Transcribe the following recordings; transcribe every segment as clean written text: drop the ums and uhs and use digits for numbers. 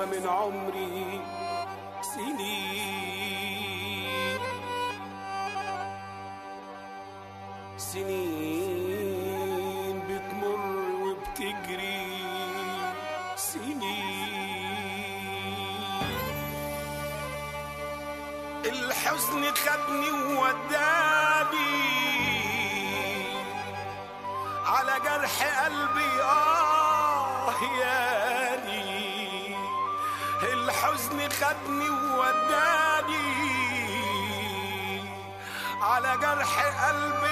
من عمري سنين سنين بتمر وبتجري سنين. الحزن خدني ووداني على جرح قلبي ياني. الحزن خدني ووداني على جرح قلبي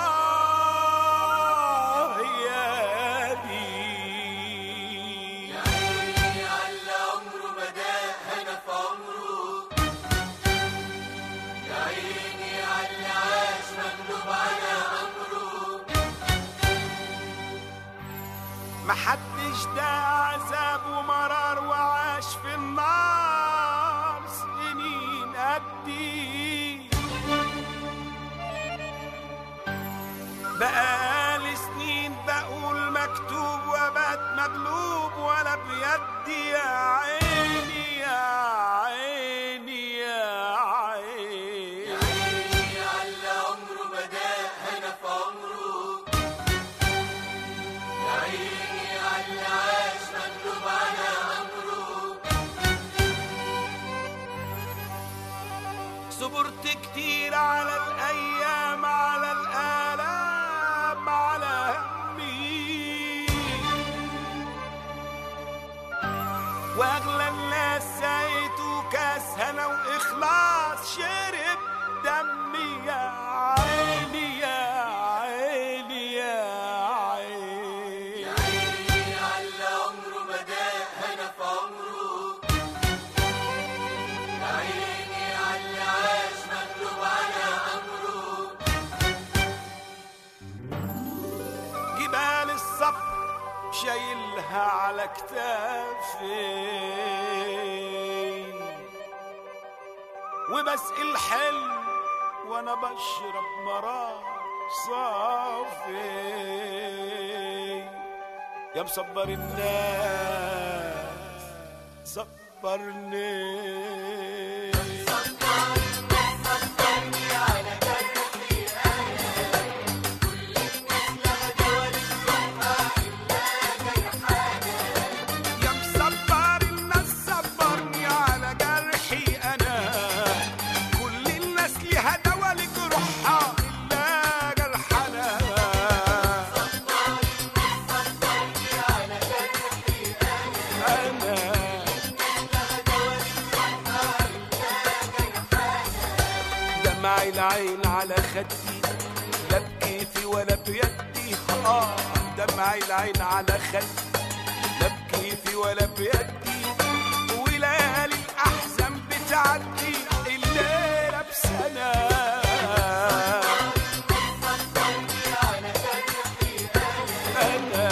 ياني. يا عيني على عمره مداه هنا في عمره، يا عيني على عاش مغلوب على أمره. محدش ده عذاب ومرار وعاش في النار سنين قدي. بقالي سنين بقول مكتوب وبات مغلوب ولا بيدي. يا عيني يا عيني يا عيني، يا عيني على عمره مداه هنا في عمره، يا عيني على عاش مغلوب على أمره. صبرت كتير على الأيام على الآلام على همي، وأغلى الناس سايته كاس هنا وإخلاص شرب دمي. يا عيني يا عيني يا عيني، يا عيني على عمره مداه هنا في عمره، يا عيني على عاش مغلوب على أمره. جبال الصبر شايلها على كتافي، وبسقي الحلم وانا بشرب مرار صافي. يا مصبر الناس صبرني. صبرني على جرحي أنا، كل الناس لها دوا للروح إلا جرحانا. يا مصبر الناس صبرني على جرحي انا، كل الناس ليها دوا لجروحها الا جرحنا. صبرني على جرحي انا دمعي العين على خدي لا بكيفي ولا بيدي. دمعي العين على خدي لا بكيفي ولا بيدي. وليالي الأحزان بتعدي الليلة بسنة. على جرحي أنا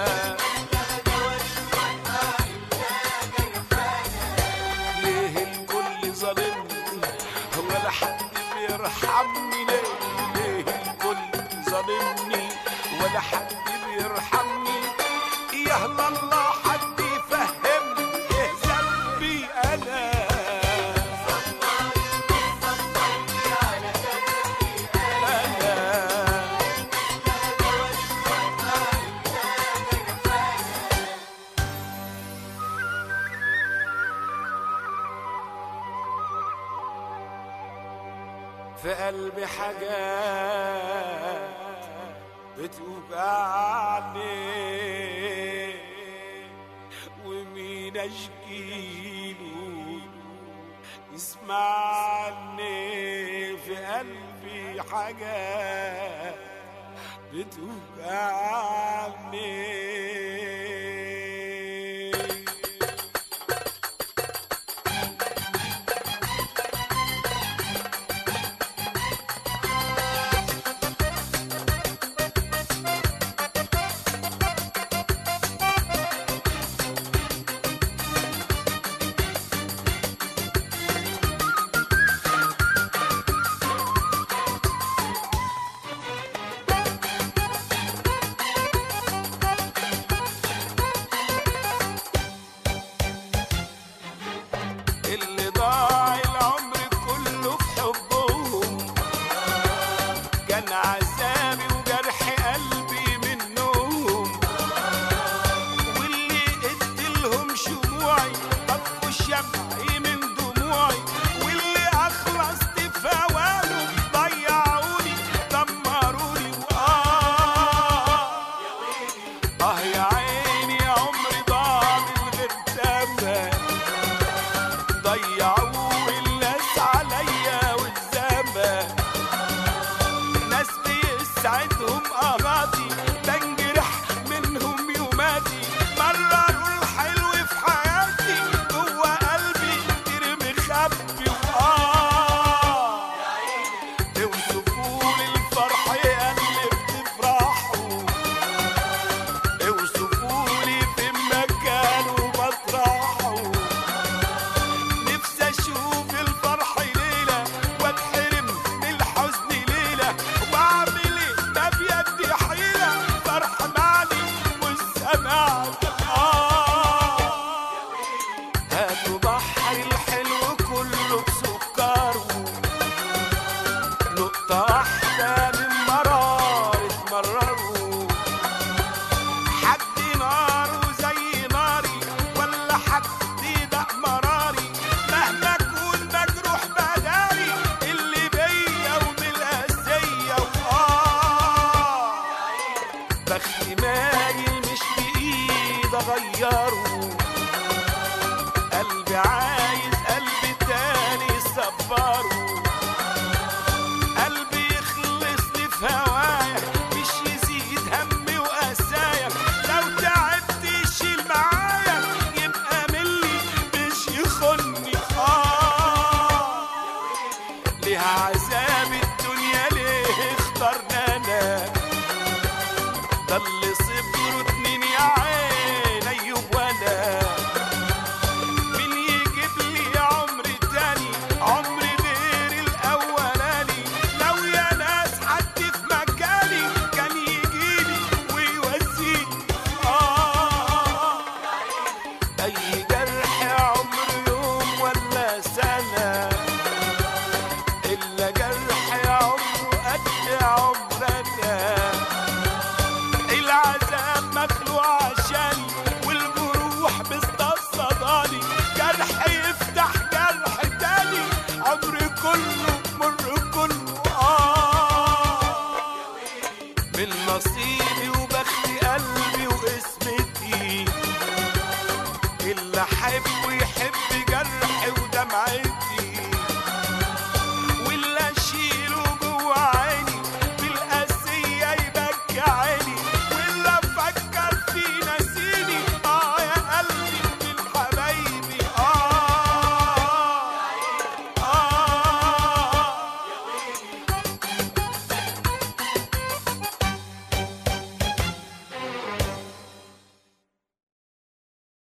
ليه الكل ظالمني ولا حد بيرحمني؟ ليه الكل ظالمني ولا حد بيرحمني؟ يا الله حد يفهمني ايه ذنبي انا. على جرحي انا في قلبي حاجات بتوجعني، ومين اشكيله يسمعني؟ في قلبي حاجات بتوجعني. عذاب الدنيا ليه اخترنانا؟ ده اللي صبروا 2 يا عين ايوب وانا. مين يجيب لي عمر تاني، عمر غير الاولاني؟ لو يا ناس حد في مكاني كان يجيلي ويوزيني. اي جرح عمر يوم ولا سنه، الا جرح عمره قد عمرنا. العذاب مخلوق عشاني والجروح مستصداني، جرح يفتح جرح تاني، عمري كله مر كله. من نصيبي وبخت قلبي وقسمتي، اللي احبه يحب